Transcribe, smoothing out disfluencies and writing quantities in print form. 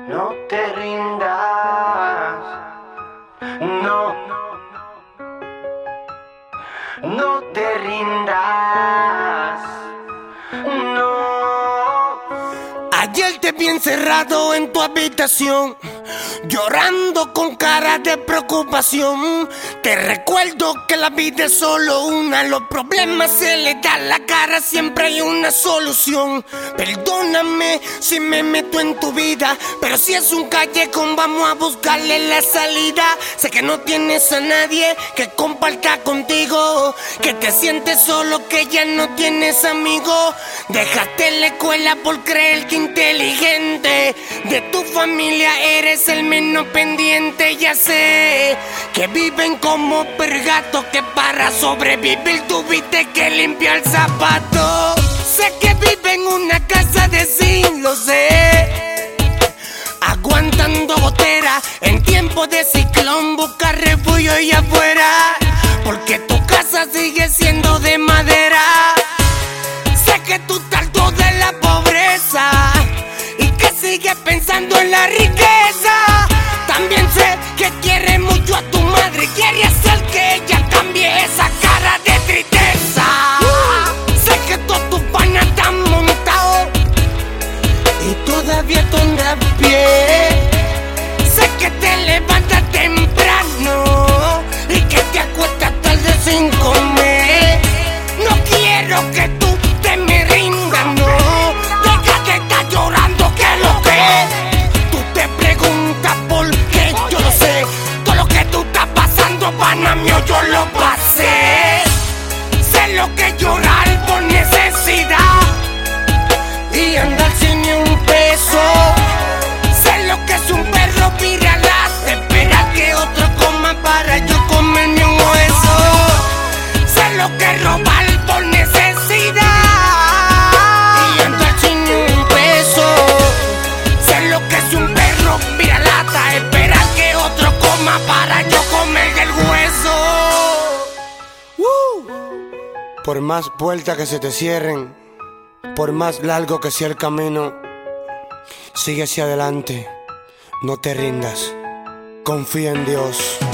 No te rindas, no, no te rindas, no. Ayer te vi encerrado en tu habitación, llorando con cara de preocupación. Te recuerdo que la vida es solo una, los problemas se le dan la cara, siempre hay una solución. Perdóname si me meto en tu vida, pero si es un callejón vamos a buscarle la salida. Sé que no tienes a nadie que comparta contigo, que te sientes solo, que ya no tienes amigos. Dejaste la escuela por creer que inteligente, de tu familia eres el menos pendiente. Ya sé que viven como pergatos, que para sobrevivir tuviste que limpiar zapatos. Sé que viven en una casa de zinc, lo sé, aguantando gotera en tiempo de ciclón. Busca refugio allá afuera, porque tu casa sigue siendo de madera. Sé que tú estás harto de la pobreza y que sigues pensando en la riqueza. También sé que quieres mucho a tu madre y quieres hacer que ella cambie esa cara de tristeza. Sé que todos tus panas están montados y todavía tú andas a pie. Sé que te levantas temprano y que te acuestas tarde sin comer. No quiero que tú te me rindas, no. Deja de estar llorando, que es lo que tú te preguntas por qué. Yo lo sé, todo lo que tú estás pasando, pana mío, yo lo pasé. Sé lo que es llorar por necesidad y andar sin ni un peso. Sé lo que es un perro viralata, esperar que otro coma para yo comerme un hueso. Sé lo que es robar por necesidad y andar sin ni un peso. Sé lo que es un perro viralata, esperar que otro coma para yo comer el hueso. Por más puertas que se te cierren, por más largo que sea el camino, sigue hacia adelante, no te rindas, confía en Dios.